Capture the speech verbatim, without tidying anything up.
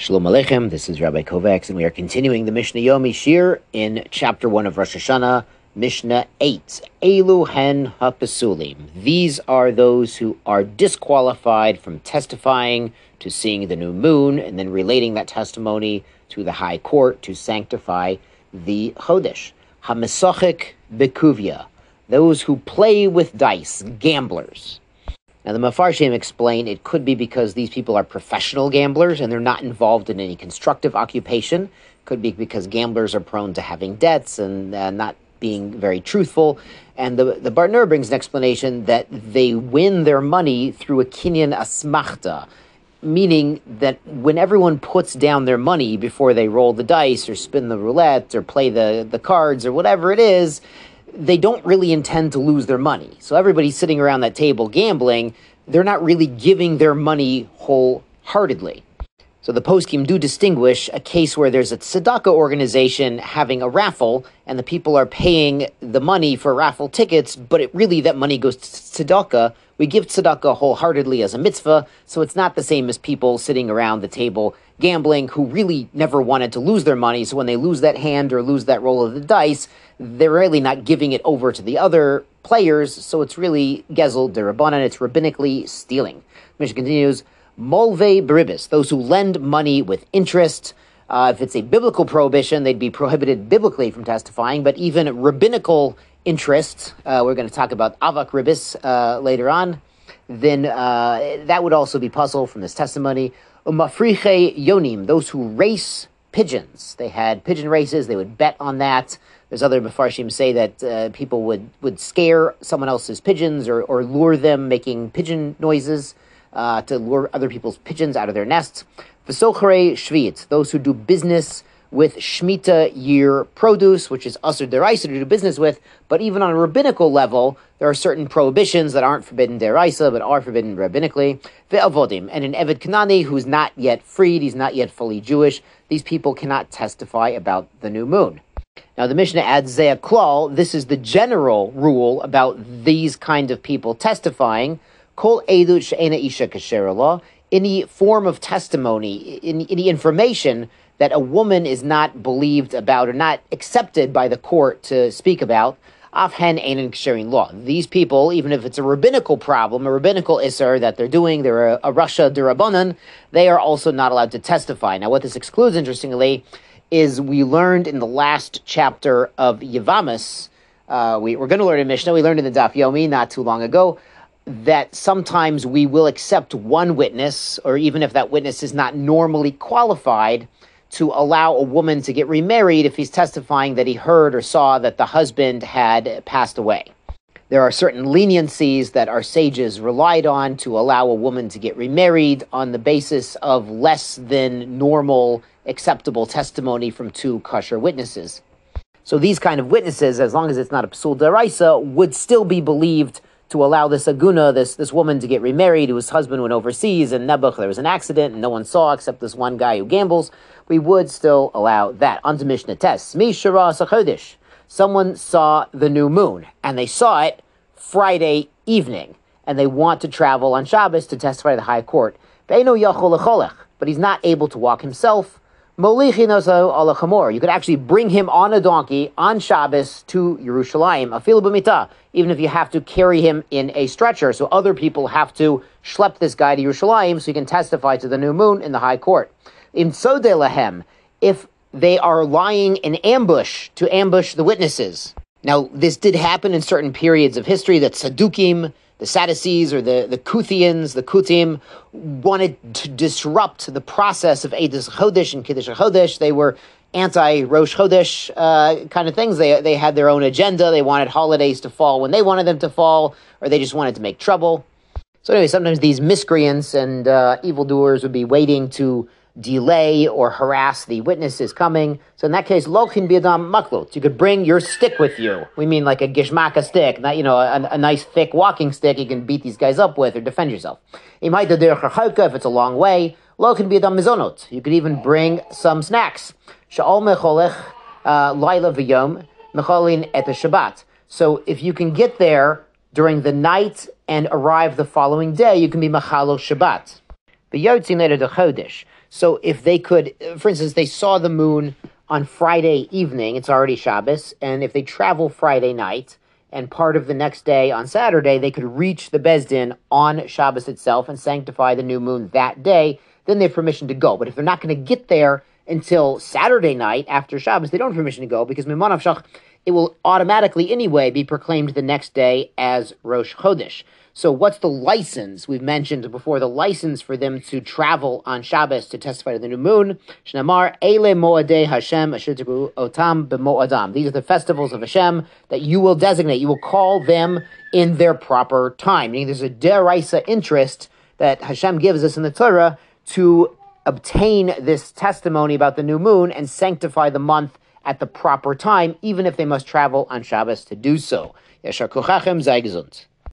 Shalom Aleichem, this is Rabbi Kovacs, and we are continuing the Mishnah Yomi Shir in chapter one of Rosh Hashanah, Mishnah eight. Elu hen ha'pesulim. These are those who are disqualified from testifying to seeing the new moon, and then relating that testimony to the high court to sanctify the Chodesh. Ha'mesachik bekuvia. Those who play with dice, gamblers. Now, the Mefarshim explain it could be because these people are professional gamblers and they're not involved in any constructive occupation. Could be because gamblers are prone to having debts and uh, not being very truthful. And the, the Bartner brings an explanation that they win their money through a kinyan asmachta, meaning that when everyone puts down their money before they roll the dice or spin the roulette or play the, the cards or whatever it is, they don't really intend to lose their money. So everybody's sitting around that table gambling, they're not really giving their money wholeheartedly. So the poskim do distinguish a case where there's a tzedakah organization having a raffle, and the people are paying the money for raffle tickets, but it really, that money goes to tzedakah. We give tzedakah wholeheartedly as a mitzvah, so it's not the same as people sitting around the table gambling who really never wanted to lose their money, so when they lose that hand or lose that roll of the dice, they're really not giving it over to the other players, so it's really gezel derabanan, it's rabbinically stealing. Mishnah continues, molve beribis, those who lend money with interest. Uh, if it's a biblical prohibition, they'd be prohibited biblically from testifying, but even rabbinical interest, uh, we're going to talk about avak ribis uh, later on, then uh, that would also be puzzle from this testimony. Umafriche yonim, those who race pigeons. They had pigeon races, they would bet on that. There's other Mefarshim say that uh, people would, would scare someone else's pigeons or, or lure them making pigeon noises uh, to lure other people's pigeons out of their nests. V'sochare shvit, those who do business with Shemitah year produce, which is asur deraisa to do business with, but even on a rabbinical level, there are certain prohibitions that aren't forbidden deraisa, but are forbidden rabbinically. Ve'avodim, and an Eved Kanani who's not yet freed, he's not yet fully Jewish, these people cannot testify about the new moon. Now the Mishnah adds Zeh Klal, this is the general rule about these kind of people testifying. Kol edut she'ena isha kasher Allah, any form of testimony, any, any information that a woman is not believed about or not accepted by the court to speak about, afhen einan ksherin law. These people, even if it's a rabbinical problem, a rabbinical isser that they're doing, they're a, a rasha derabanan, they are also not allowed to testify. Now what this excludes, interestingly, is we learned in the last chapter of Yevamis, uh, we, we're going to learn in Mishnah, we learned in the Daf Yomi not too long ago, that sometimes we will accept one witness, or even if that witness is not normally qualified, to allow a woman to get remarried if he's testifying that he heard or saw that the husband had passed away. There are certain leniencies that our sages relied on to allow a woman to get remarried on the basis of less than normal acceptable testimony from two kosher witnesses. So these kind of witnesses, as long as it's not a psul deraisa, would still be believed to allow this aguna, this, this woman to get remarried whose husband went overseas and Nebuch, there was an accident and no one saw except this one guy who gambles. We would still allow that. On to Mishnah Tes. Mi shara sachodesh. Someone saw the new moon, and they saw it Friday evening, and they want to travel on Shabbos to testify to the high court. Ve'eno yachol lecholech, but he's not able to walk himself. Molichin oso ala chamor. You could actually bring him on a donkey on Shabbos to Yerushalayim, afilu b'mitah, even if you have to carry him in a stretcher. So other people have to schlep this guy to Yerushalayim so he can testify to the new moon in the high court. Im sode lahem, if they are lying in ambush to ambush the witnesses. Now, this did happen in certain periods of history that Saddukim, the Sadducees, or the, the Kuthians, the Kutim, wanted to disrupt the process of Eidos Chodesh and Kiddush Chodesh. They were anti-Rosh Chodesh uh, kind of things. They, they had their own agenda. They wanted holidays to fall when they wanted them to fall, or they just wanted to make trouble. So anyway, sometimes these miscreants and uh, evildoers would be waiting to delay or harass the witnesses coming. So in that case, lochin biadam maklut. You could bring your stick with you. We mean like a gishmaka stick, not, you know, a, a nice thick walking stick you can beat these guys up with or defend yourself. If it's a long way, lochin biadam mizonot. You could even bring some snacks. Sha'ol mecholech laila v'yom mecholin et Shabbat. So if you can get there during the night and arrive the following day, you can be machalo Shabbat. The yotzin later the chodesh. So if they could, for instance, they saw the moon on Friday evening, it's already Shabbos, and if they travel Friday night and part of the next day on Saturday, they could reach the Beis Din on Shabbos itself and sanctify the new moon that day, then they have permission to go. But if they're not going to get there until Saturday night after Shabbos, they don't have permission to go because Mimon Avshach, it will automatically anyway be proclaimed the next day as Rosh Chodesh. So what's the license? We've mentioned before the license for them to travel on Shabbos to testify to the new moon. Shnamar Eile Moadei Hashem Asher Tikru Otam B'Moadam. These are the festivals of Hashem that you will designate. You will call them in their proper time. Meaning there's a deraisa interest that Hashem gives us in the Torah to obtain this testimony about the new moon and sanctify the month at the proper time, even if they must travel on Shabbos to do so. Yashar Kuchachem, sei gesund.